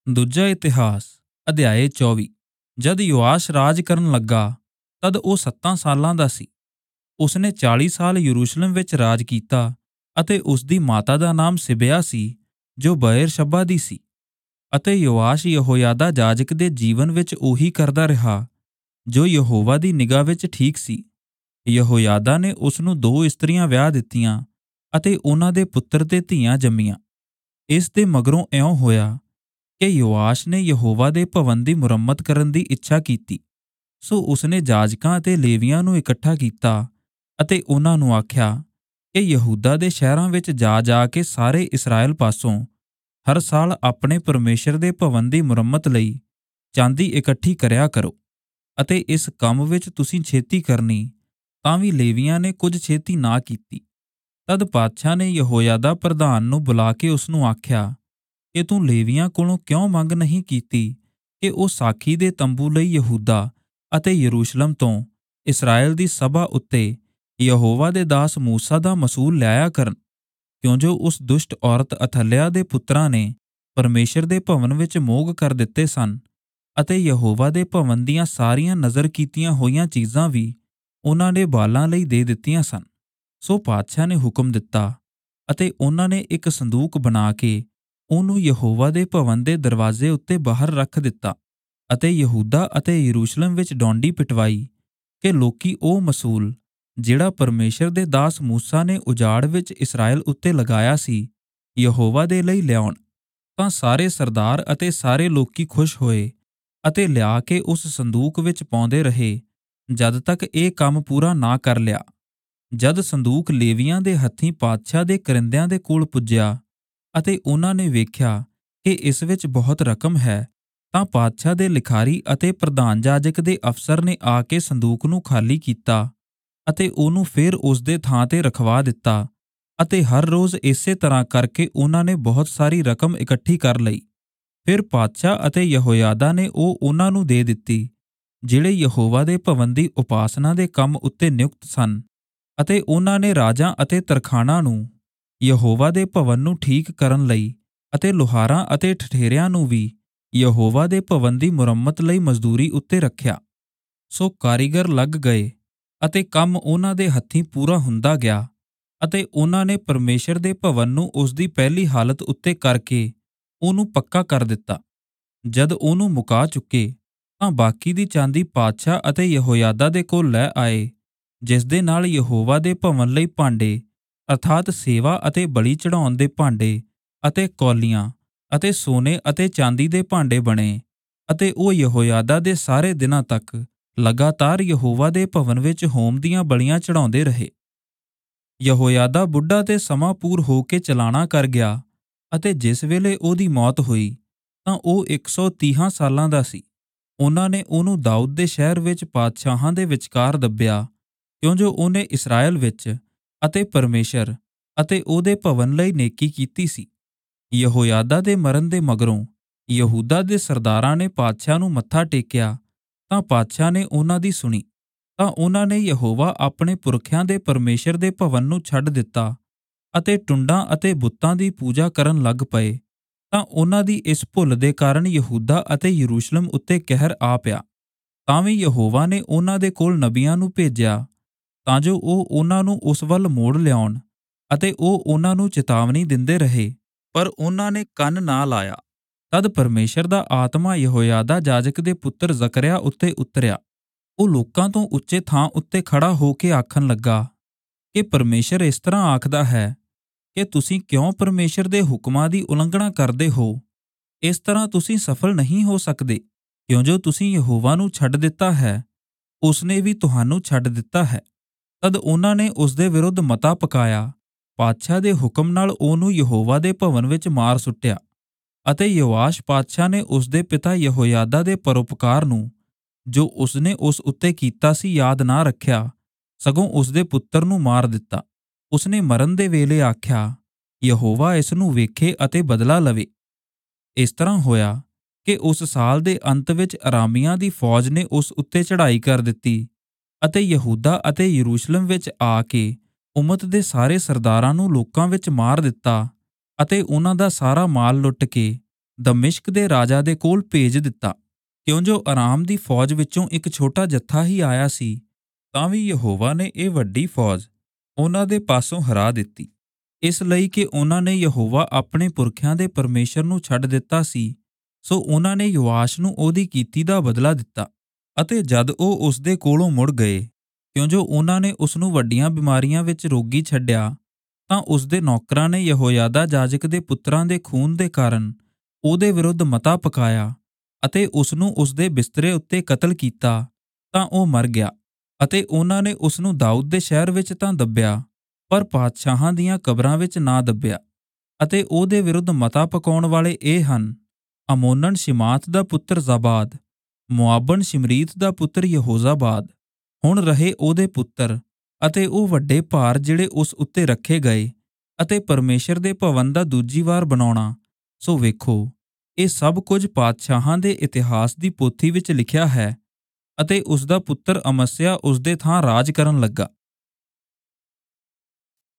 ਦੂਜਾ ਇਤਿਹਾਸ ਅਧਿਆਇ 24। ਜਦ ਯੋਆਸ਼ ਰਾਜ ਕਰਨ ਲੱਗਾ ਤਦ ਉਹ 7 ਸਾਲਾਂ ਦਾ ਸੀ। ਉਸਨੇ 40 ਸਾਲ ਯਰੂਸ਼ਲਮ ਵਿੱਚ ਰਾਜ ਕੀਤਾ ਅਤੇ ਉਸਦੀ ਮਾਤਾ ਦਾ ਨਾਮ ਸਿਬਿਆ ਸੀ ਜੋ ਬਏਰਸ਼ੱਬਾ ਦੀ ਸੀ। ਅਤੇ ਯੋਆਸ਼ ਯਹੋਯਾਦਾ ਜਾਜਕ ਦੇ ਜੀਵਨ ਵਿੱਚ ਉਹੀ ਕਰਦਾ ਰਿਹਾ ਜੋ ਯਹੋਵਾ ਦੀ ਨਿਗਾਹ ਵਿੱਚ ਠੀਕ ਸੀ। ਯਹੋਯਾਦਾ ਨੇ ਉਸਨੂੰ 2 ਇਸਤਰੀਆਂ ਵਿਆਹ ਦਿੱਤੀਆਂ ਅਤੇ ਉਹਨਾਂ ਦੇ ਪੁੱਤਰ ਤੇ ਧੀਆਂ ਜੰਮੀਆਂ। ਇਸ ਦੇ ਮਗਰੋਂ ਇਉਂ ਹੋਇਆ ਕਿ ਯੋਆਸ਼ ਨੇ ਯਹੋਵਾ ਦੇ ਭਵਨ ਦੀ ਮੁਰੰਮਤ ਕਰਨ ਦੀ ਇੱਛਾ ਕੀਤੀ। ਸੋ ਉਸਨੇ ਜਾਜਕਾਂ ਅਤੇ ਲੇਵੀਆਂ ਨੂੰ ਇਕੱਠਾ ਕੀਤਾ ਅਤੇ ਉਹਨਾਂ ਨੂੰ ਆਖਿਆ ਕਿ ਯਹੂਦਾ ਦੇ ਸ਼ਹਿਰਾਂ ਵਿੱਚ ਜਾ ਕੇ ਸਾਰੇ ਇਸਰਾਏਲ ਪਾਸੋਂ ਹਰ ਸਾਲ ਆਪਣੇ ਪਰਮੇਸ਼ਰ ਦੇ ਭਵਨ ਦੀ ਮੁਰੰਮਤ ਲਈ ਚਾਂਦੀ ਇਕੱਠੀ ਕਰਿਆ ਕਰੋ ਅਤੇ ਇਸ ਕੰਮ ਵਿੱਚ ਤੁਸੀਂ ਛੇਤੀ ਕਰਨੀ। ਤਾਂ ਵੀ ਲੇਵੀਆਂ ਨੇ ਕੁਝ ਛੇਤੀ ਨਾ ਕੀਤੀ। ਤਦ ਪਾਤਸ਼ਾਹ ਨੇ ਯਹੋਯਾਦਾ ਪ੍ਰਧਾਨ ਨੂੰ ਬੁਲਾ ਕੇ ਉਸਨੂੰ ਆਖਿਆ ਕਿ ਤੂੰ ਲੇਵੀਆਂ ਕੋਲੋਂ ਕਿਉਂ ਮੰਗ ਨਹੀਂ ਕੀਤੀ ਕਿ ਉਹ ਸਾਖੀ ਦੇ ਤੰਬੂ ਲਈ ਯਹੂਦਾ ਅਤੇ ਯਰੂਸ਼ਲਮ ਤੋਂ ਇਸਰਾਏਲ ਦੀ ਸਭਾ ਉੱਤੇ ਯਹੋਵਾ ਦੇ ਦਾਸ ਮੂਸਾ ਦਾ ਮਸੂਲ ਲਿਆਇਆ ਕਰਨ, ਕਿਉਂ ਜੋ ਉਸ ਦੁਸ਼ਟ ਔਰਤ ਅਥਲਿਆ ਦੇ ਪੁੱਤਰਾਂ ਨੇ ਪਰਮੇਸ਼ਰ ਦੇ ਭਵਨ ਵਿੱਚ ਮੋਗ ਕਰ ਦਿੱਤੇ ਸਨ ਅਤੇ ਯਹੋਵਾ ਦੇ ਭਵਨ ਦੀਆਂ ਸਾਰੀਆਂ ਨਜ਼ਰ ਕੀਤੀਆਂ ਹੋਈਆਂ ਚੀਜ਼ਾਂ ਵੀ ਉਹਨਾਂ ਨੇ ਬਾਲਾਂ ਲਈ ਦੇ ਦਿੱਤੀਆਂ ਸਨ। ਸੋ ਪਾਤਸ਼ਾਹ ਨੇ ਹੁਕਮ ਦਿੱਤਾ ਅਤੇ ਉਹਨਾਂ ਨੇ ਇੱਕ ਸੰਦੂਕ ਬਣਾ ਕੇ ਉਹਨੂੰ ਯਹੋਵਾ ਦੇ ਭਵਨ ਦੇ ਦਰਵਾਜ਼ੇ ਉੱਤੇ ਬਾਹਰ ਰੱਖ ਦਿੱਤਾ ਅਤੇ ਯਹੂਦਾ ਅਤੇ ਯਰੂਸ਼ਲਮ ਵਿੱਚ ਡੌਂਡੀ ਪਿਟਵਾਈ ਕਿ ਲੋਕੀ ਉਹ ਮਸੂਲ ਜਿਹੜਾ ਪਰਮੇਸ਼ਰ ਦੇ ਦਾਸ ਮੂਸਾ ਨੇ ਉਜਾੜ ਵਿੱਚ ਇਸਰਾਏਲ ਉੱਤੇ ਲਗਾਇਆ ਸੀ ਯਹੋਵਾ ਦੇ ਲਈ ਲਿਆਉਣ। ਤਾਂ ਸਾਰੇ ਸਰਦਾਰ ਅਤੇ ਸਾਰੇ ਲੋਕੀ ਖੁਸ਼ ਹੋਏ ਅਤੇ ਲਿਆ ਕੇ ਉਸ ਸੰਦੂਕ ਵਿੱਚ ਪਾਉਂਦੇ ਰਹੇ ਜਦ ਤੱਕ ਇਹ ਕੰਮ ਪੂਰਾ ਨਾ ਕਰ ਲਿਆ। ਜਦ ਸੰਦੂਕ ਲੇਵੀਆਂ ਦੇ ਹੱਥੀਂ ਪਾਤਸ਼ਾਹ ਦੇ ਕਰਿੰਦਿਆਂ ਦੇ ਕੋਲ ਪੁੱਜਿਆ ਅਤੇ ਉਹਨਾਂ ਨੇ ਵੇਖਿਆ ਕਿ ਇਸ ਵਿੱਚ ਬਹੁਤ ਰਕਮ ਹੈ, ਤਾਂ ਪਾਤਸ਼ਾਹ ਦੇ ਲਿਖਾਰੀ ਅਤੇ ਪ੍ਰਧਾਨ ਜਾਜਕ ਦੇ ਅਫਸਰ ਨੇ ਆ ਕੇ ਸੰਦੂਕ ਨੂੰ ਖਾਲੀ ਕੀਤਾ ਅਤੇ ਉਹਨੂੰ ਫੇਰ ਉਸ ਦੇ ਥਾਂ ਤੇ ਰਖਵਾ ਦਿੱਤਾ ਅਤੇ ਹਰ ਰੋਜ਼ ਇਸੇ ਤਰ੍ਹਾਂ ਕਰਕੇ ਉਹਨਾਂ ਨੇ ਬਹੁਤ ਸਾਰੀ ਰਕਮ ਇਕੱਠੀ ਕਰ ਲਈ। ਫਿਰ ਪਾਤਸ਼ਾਹ ਅਤੇ ਯਹੋਯਾਦਾ ਨੇ ਉਹ ਉਹਨਾਂ ਨੂੰ ਦੇ ਦਿੱਤੀ ਜਿਹੜੇ ਯਹੋਵਾ ਦੇ ਭਵਨ ਦੀ ਉਪਾਸਨਾ ਦੇ ਕੰਮ ਉੱਤੇ ਨਿਯੁਕਤ ਸਨ ਅਤੇ ਉਹਨਾਂ ਨੇ ਰਾਜਾਂ ਅਤੇ ਤਰਖਾਣਾਂ ਨੂੰ ਯਹੋਵਾ ਦੇ ਭਵਨ ਨੂੰ ਠੀਕ ਕਰਨ ਲਈ ਅਤੇ ਲੁਹਾਰਾਂ ਅਤੇ ਠਠੇਰਿਆਂ ਨੂੰ ਵੀ ਯਹੋਵਾ ਦੇ ਭਵਨ ਦੀ ਮੁਰੰਮਤ ਲਈ ਮਜ਼ਦੂਰੀ ਉੱਤੇ ਰੱਖਿਆ। ਸੋ ਕਾਰੀਗਰ ਲੱਗ ਗਏ ਅਤੇ ਕੰਮ ਉਹਨਾਂ ਦੇ ਹੱਥੀਂ ਪੂਰਾ ਹੁੰਦਾ ਗਿਆ ਅਤੇ ਉਹਨਾਂ ਨੇ ਪਰਮੇਸ਼ਰ ਦੇ ਭਵਨ ਨੂੰ ਉਸ ਦੀ ਪਹਿਲੀ ਹਾਲਤ ਉੱਤੇ ਕਰਕੇ ਉਹਨੂੰ ਪੱਕਾ ਕਰ ਦਿੱਤਾ। ਜਦ ਉਹਨੂੰ ਮੁਕਾ ਚੁੱਕੇ ਤਾਂ ਬਾਕੀ ਦੀ ਚਾਂਦੀ ਪਾਤਸ਼ਾਹ ਅਤੇ ਯਹੋਯਾਦਾ ਦੇ ਕੋਲ ਲੈ ਆਏ, ਜਿਸ ਦੇ ਨਾਲ ਯਹੋਵਾ ਦੇ ਭਵਨ ਲਈ ਭਾਂਡੇ ਅਰਥਾਤ ਸੇਵਾ ਅਤੇ ਬਲੀ ਚੜਾਉਣ ਦੇ ਭਾਂਡੇ ਅਤੇ ਕੌਲੀਆਂ ਅਤੇ ਸੋਨੇ ਅਤੇ ਚਾਂਦੀ ਦੇ ਭਾਂਡੇ ਬਣੇ ਅਤੇ ਉਹ ਯਹੋਯਾਦਾ ਦੇ ਸਾਰੇ ਦਿਨਾਂ ਤੱਕ ਲਗਾਤਾਰ ਯਹੋਵਾ ਦੇ ਭਵਨ ਵਿੱਚ ਹੋਮ ਦੀਆਂ ਬਲੀਆਂ ਚੜਾਉਂਦੇ ਰਹੇ। ਯਹੋਯਾਦਾ ਬੁੱਢਾ ਤੇ ਸਮਾਂ ਪੂਰ ਹੋ ਕੇ ਚਲਾਣਾ ਕਰ ਗਿਆ ਅਤੇ ਜਿਸ ਵੇਲੇ ਉਹਦੀ ਮੌਤ ਹੋਈ ਤਾਂ ਉਹ 130 ਸਾਲਾਂ ਦਾ ਸੀ। ਉਹਨਾਂ ਨੇ ਉਹਨੂੰ ਦਾਊਦ ਦੇ ਸ਼ਹਿਰ ਵਿੱਚ ਪਾਤਸ਼ਾਹਾਂ ਦੇ ਵਿਚਕਾਰ ਦੱਬਿਆ, ਕਿਉਂ ਜੋ ਉਹਨੇ ਇਸਰਾਏਲ ਵਿੱਚ ਅਤੇ ਪਰਮੇਸ਼ਰ ਅਤੇ ਉਹਦੇ ਭਵਨ ਲਈ ਨੇਕੀ ਕੀਤੀ ਸੀ। ਯਹੋਯਾਦਾ ਦੇ ਮਰਨ ਦੇ ਮਗਰੋਂ ਯਹੂਦਾ ਦੇ ਸਰਦਾਰਾਂ ਨੇ ਪਾਤਸ਼ਾਹ ਨੂੰ ਮੱਥਾ ਟੇਕਿਆ ਤਾਂ ਪਾਤਸ਼ਾਹ ਨੇ ਉਹਨਾਂ ਦੀ ਸੁਣੀ। ਤਾਂ ਉਹਨਾਂ ਨੇ ਯਹੋਵਾ ਆਪਣੇ ਪੁਰਖਿਆਂ ਦੇ ਪਰਮੇਸ਼ਰ ਦੇ ਭਵਨ ਨੂੰ ਛੱਡ ਦਿੱਤਾ ਅਤੇ ਟੁੰਡਾਂ ਅਤੇ ਬੁੱਤਾਂ ਦੀ ਪੂਜਾ ਕਰਨ ਲੱਗ ਪਏ। ਤਾਂ ਉਹਨਾਂ ਦੀ ਇਸ ਭੁੱਲ ਦੇ ਕਾਰਨ ਯਹੂਦਾ ਅਤੇ ਯਰੂਸ਼ਲਮ ਉੱਤੇ ਕਹਿਰ ਆ ਪਿਆ। ਤਾਂ ਵੀ ਯਹੋਵਾ ਨੇ ਉਹਨਾਂ ਦੇ ਕੋਲ ਨਬੀਆਂ ਨੂੰ ਭੇਜਿਆ ਤਾਂ ਜੋ ਉਹ ਉਹਨਾਂ ਨੂੰ ਉਸ ਵੱਲ ਮੋੜ ਲਿਆਉਣ ਅਤੇ ਉਹ ਉਹਨਾਂ ਨੂੰ ਚੇਤਾਵਨੀ ਦਿੰਦੇ ਰਹੇ, ਪਰ ਉਹਨਾਂ ਨੇ ਕੰਨ ਨਾ ਲਾਇਆ। ਤਦ ਪਰਮੇਸ਼ਰ ਦਾ ਆਤਮਾ ਯਹੋਯਾਦਾ ਜਾਜਕ ਦੇ ਪੁੱਤਰ ਜ਼ਕਰਿਆ ਉੱਤੇ ਉਤਰਿਆ। ਉਹ ਲੋਕਾਂ ਤੋਂ ਉੱਚੇ ਥਾਂ ਉੱਤੇ ਖੜਾ ਹੋ ਕੇ ਆਖਣ ਲੱਗਾ ਕਿ ਪਰਮੇਸ਼ਰ ਇਸ ਤਰ੍ਹਾਂ ਆਖਦਾ ਹੈ ਕਿ ਤੁਸੀਂ ਕਿਉਂ ਪਰਮੇਸ਼ਰ ਦੇ ਹੁਕਮਾਂ ਦੀ ਉਲੰਘਣਾ ਕਰਦੇ ਹੋ। ਇਸ ਤਰ੍ਹਾਂ ਤੁਸੀਂ ਸਫਲ ਨਹੀਂ ਹੋ ਸਕਦੇ, ਕਿਉਂ ਜੋ ਤੁਸੀਂ ਯਹੋਵਾ ਨੂੰ ਛੱਡ ਦਿੱਤਾ ਹੈ, ਉਸਨੇ ਵੀ ਤੁਹਾਨੂੰ ਛੱਡ ਦਿੱਤਾ ਹੈ। ਤਦ ਉਹਨਾਂ ਨੇ ਉਸ ਦੇ ਵਿਰੁੱਧ ਮਤਾ ਪਕਾਇਆ। ਪਾਤਸ਼ਾਹ ਦੇ ਹੁਕਮ ਨਾਲ ਉਹਨੂੰ ਯਹੋਵਾ ਦੇ ਭਵਨ ਵਿੱਚ ਮਾਰ ਸੁੱਟਿਆ ਅਤੇ ਯੋਆਸ਼ ਪਾਤਸ਼ਾਹ ਨੇ ਉਸ ਦੇ ਪਿਤਾ ਯਹੋਯਾਦਾ ਦੇ ਪਰਉਪਕਾਰ ਨੂੰ ਜੋ ਉਸਨੇ ਉਸ ਉੱਤੇ ਕੀਤਾ ਸੀ ਯਾਦ ਨਾ ਰੱਖਿਆ, ਸਗੋਂ ਉਸਦੇ ਪੁੱਤਰ ਨੂੰ ਮਾਰ ਦਿੱਤਾ। ਉਸਨੇ ਮਰਨ ਦੇ ਵੇਲੇ ਆਖਿਆ, ਯਹੋਵਾ ਇਸ ਨੂੰ ਵੇਖੇ ਅਤੇ ਬਦਲਾ ਲਵੇ। ਇਸ ਤਰ੍ਹਾਂ ਹੋਇਆ ਕਿ ਉਸ ਸਾਲ ਦੇ ਅੰਤ ਵਿੱਚ ਅਰਾਮੀਆਂ ਦੀ ਫੌਜ ਨੇ ਉਸ ਉੱਤੇ ਚੜ੍ਹਾਈ ਕਰ ਦਿੱਤੀ ਅਤੇ ਯਹੂਦਾ ਅਤੇ ਯਰੂਸ਼ਲਮ ਵਿੱਚ ਆ ਕੇ ਉਮਤ ਦੇ ਸਾਰੇ ਸਰਦਾਰਾਂ ਨੂੰ ਲੋਕਾਂ ਵਿੱਚ ਮਾਰ ਦਿੱਤਾ ਅਤੇ ਉਹਨਾਂ ਦਾ ਸਾਰਾ ਮਾਲ ਲੁੱਟ ਕੇ ਦਮਿਸ਼ਕ ਦੇ ਰਾਜਾ ਦੇ ਕੋਲ ਭੇਜ ਦਿੱਤਾ। ਕਿਉਂ ਜੋ ਅਰਾਮ ਦੀ ਫੌਜ ਵਿੱਚੋਂ ਇੱਕ ਛੋਟਾ ਜੱਥਾ ਹੀ ਆਇਆ ਸੀ, ਤਾਂ ਵੀ ਯਹੋਵਾ ਨੇ ਇਹ ਵੱਡੀ ਫੌਜ ਉਹਨਾਂ ਦੇ ਪਾਸੋਂ ਹਰਾ ਦਿੱਤੀ, ਇਸ ਲਈ ਕਿ ਉਹਨਾਂ ਨੇ ਯਹੋਵਾ ਆਪਣੇ ਪੁਰਖਿਆਂ ਦੇ ਪਰਮੇਸ਼ਰ ਨੂੰ ਛੱਡ ਦਿੱਤਾ ਸੀ। ਸੋ ਉਹਨਾਂ ਨੇ ਯੋਆਸ਼ ਨੂੰ ਉਹਦੀ ਕੀਤੀ ਦਾ ਬਦਲਾ ਦਿੱਤਾ। ਅਤੇ ਜਦ ਉਹ ਉਸ ਦੇ ਕੋਲੋਂ ਮੁੜ ਗਏ, ਕਿਉਂ ਜੋ ਉਹਨਾਂ ਨੇ ਉਸ ਨੂੰ ਵੱਡੀਆਂ ਬਿਮਾਰੀਆਂ ਵਿੱਚ ਰੋਗੀ ਛੱਡਿਆ, ਤਾਂ ਉਸ ਦੇ ਨੌਕਰਾਂ ਨੇ ਯਹੋਯਾਦਾ ਜਾਜਕ ਦੇ ਪੁੱਤਰਾਂ ਦੇ ਖੂਨ ਦੇ ਕਾਰਨ ਉਹਦੇ ਵਿਰੁੱਧ ਮਤਾ ਪਕਾਇਆ ਅਤੇ ਉਸ ਨੂੰ ਉਸ ਦੇ ਬਿਸਤਰੇ ਉੱਤੇ ਕਤਲ ਕੀਤਾ। ਤਾਂ ਉਹ ਮਰ ਗਿਆ ਅਤੇ ਉਹਨਾਂ ਨੇ ਉਸ ਨੂੰ ਦਾਊਦ ਦੇ ਸ਼ਹਿਰ ਵਿੱਚ ਤਾਂ ਦੱਬਿਆ, ਪਰ ਪਾਤਸ਼ਾਹਾਂ ਦੀਆਂ ਕਬਰਾਂ ਵਿੱਚ ਨਾ ਦੱਬਿਆ। ਅਤੇ ਉਹਦੇ ਵਿਰੁੱਧ ਮਤਾ ਪਕਾਉਣ ਵਾਲੇ ਇਹ ਹਨ: ਅਮੋਨਨ ਸ਼ਿਮਾਤ ਦਾ ਪੁੱਤਰ ਜ਼ਾਬਾਦ, ਮੁਆਬਨ ਸ਼ਿਮਰੀਤ ਦਾ ਪੁੱਤਰ ਯਹੋਜ਼ਾਬਾਦ। ਹੁਣ ਰਹੇ ਉਹਦੇ ਪੁੱਤਰ ਅਤੇ ਉਹ ਵੱਡੇ ਭਾਰ ਜਿਹੜੇ ਉਸ ਉੱਤੇ ਰੱਖੇ ਗਏ, ਅਤੇ ਪਰਮੇਸ਼ਰ ਦੇ ਭਵਨ ਦਾ ਦੂਜੀ ਵਾਰ ਬਣਾਉਣਾ। ਸੋ ਵੇਖੋ, ਇਹ ਸਭ ਕੁਝ ਪਾਤਸ਼ਾਹਾਂ ਦੇ ਇਤਿਹਾਸ ਦੀ ਪੋਥੀ ਵਿੱਚ ਲਿਖਿਆ ਹੈ। ਅਤੇ ਉਸ ਦਾ ਪੁੱਤਰ ਅਮਸਿਆ ਉਸ ਦੇ ਥਾਂ ਰਾਜ ਕਰਨ ਲੱਗਾ।